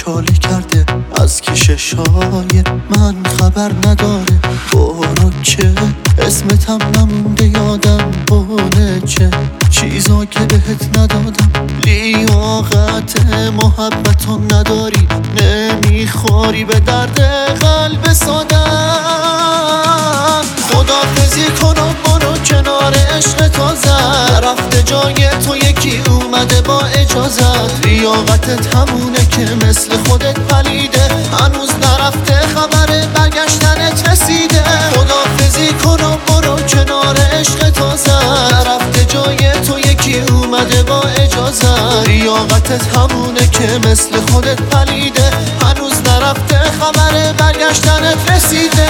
مچاله کرده، از کششای من خبر نداره. برو که اسمتم نمونده یادم، بونه چه چیزا که بهت ندادم. لیاقت محبتو نداری، نمیخوری به درد قلب سادم. خداحافظی کن و برو کنار عشق تازه، رفته جای تو یکی اومده با اجازت. لیاقتت همونه که مثل خودت پلیده، هنوز نرفته خبر برگشتنت رسیده. خداحافظی کن و برو کنار عشق تازه، رفته جای تو یکی اومده با اجازت. لیاقتت همونه که مثل خودت پلیده، هنوز نرفته خبر برگشتنت رسیده.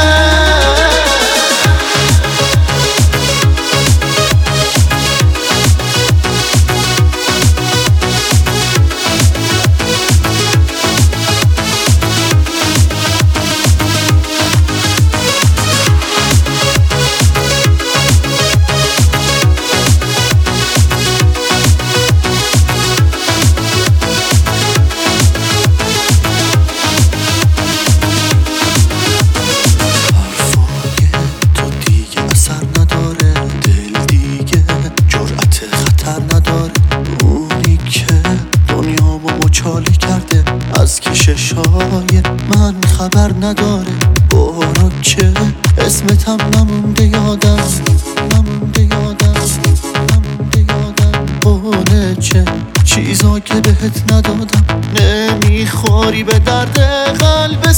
مچاله کرده، از کششای من خبر نداره. برو که اسمتم نمونده یادم، نمونده یادم، نمونده یادم. بونه چه چیزا که بهت ندادم، نمیخوری به درد قلب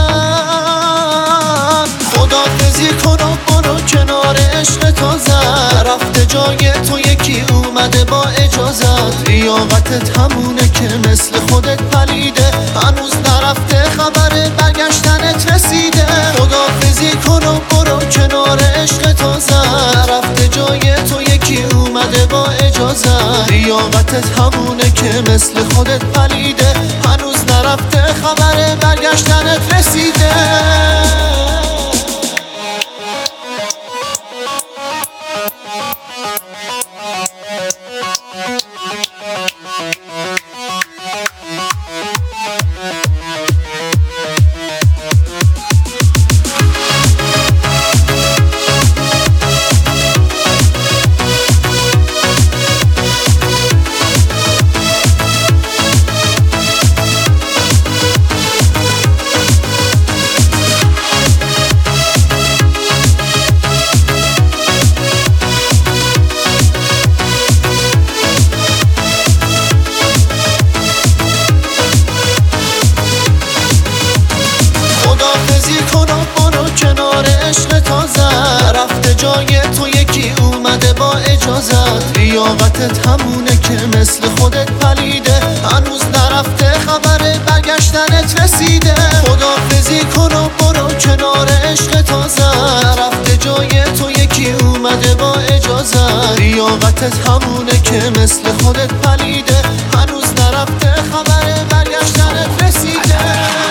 سادم. خداحافظی کن و برو کنار عشق تازه، رفته جای تو یکی اومده با اجازت. لیاقتت همونه که مثل خودت پلیده، هنوز نرفته خبر برگشتنت رسیده. خداحافظی کن و برو کنار عشق تازه، رفته جای تو یکی اومده با اجازت. لیاقتت همونه که مثل خودت پلیده، هنوز نرفته خبر برگشتنت رسیده. خداحافظی کن و برو کنار عشق تازه، رفته جای تو یکی اومده با اجازت. لیاقتت همونه که مثل خودت پلیده، هنوز نرفته خبر برگشتنت رسیده. خداحافظی کن و برو کنار عشق تازه، رفته جای تو یکی اومده با اجازت. لیاقتت همونه که مثل خودت پلیده، هنوز نرفته خبر برگشتنت رسیده.